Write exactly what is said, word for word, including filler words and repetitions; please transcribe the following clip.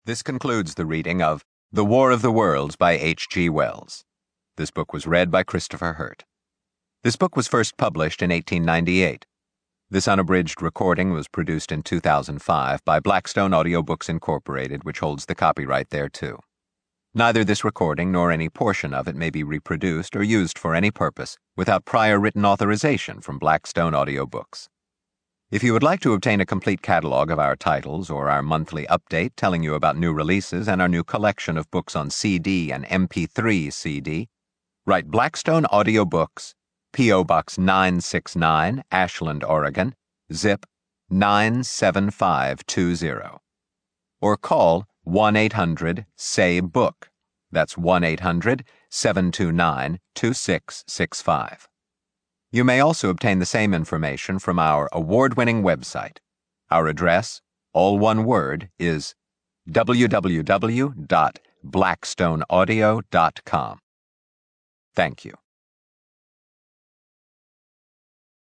This concludes the reading of The War of the Worlds by H G Wells. This book was read by Christopher Hurt. This book was first published in eighteen ninety-eight. This unabridged recording was produced in two thousand five by Blackstone Audiobooks Incorporated, which holds the copyright thereto. Neither this recording nor any portion of it may be reproduced or used for any purpose without prior written authorization from Blackstone Audiobooks. If you would like to obtain a complete catalog of our titles or our monthly update telling you about new releases and our new collection of books on C D and M P three C D, write Blackstone Audiobooks, P O Box nine six nine, Ashland, Oregon, zip nine seven five two zero. Or call one eight hundred S A Y BOOK. That's one eight hundred seven two nine two six six five. You may also obtain the same information from our award-winning website. Our address, all one word, is w w w dot blackstone audio dot com. Thank you.